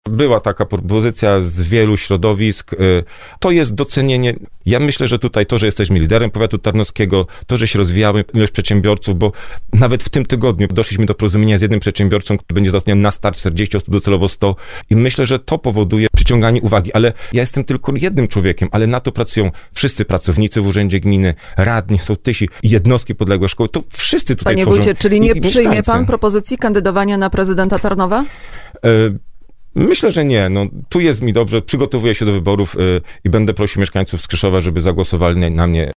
Była taka propozycja z wielu środowisk. To jest docenienie. Ja myślę, że tutaj to, że jesteśmy liderem powiatu tarnowskiego, to, że się rozwijamy ilość przedsiębiorców, bo nawet w tym tygodniu doszliśmy do porozumienia z jednym przedsiębiorcą, który będzie zatrudniał na start 40 osób, docelowo 100 i myślę, że to powoduje przyciąganie uwagi, ale ja jestem tylko jednym człowiekiem, ale na to pracują wszyscy pracownicy w urzędzie gminy, radni, sołtysi, jednostki podległe szkoły, to wszyscy tutaj Panie tworzą. wójcie, czyli nie i przyjmie mieszkańcy. pan propozycji kandydowania na prezydenta Tarnowa? Myślę, że nie. No, tu jest mi dobrze, przygotowuję się do wyborów i będę prosił mieszkańców Skrzyszowa, żeby zagłosowali na mnie.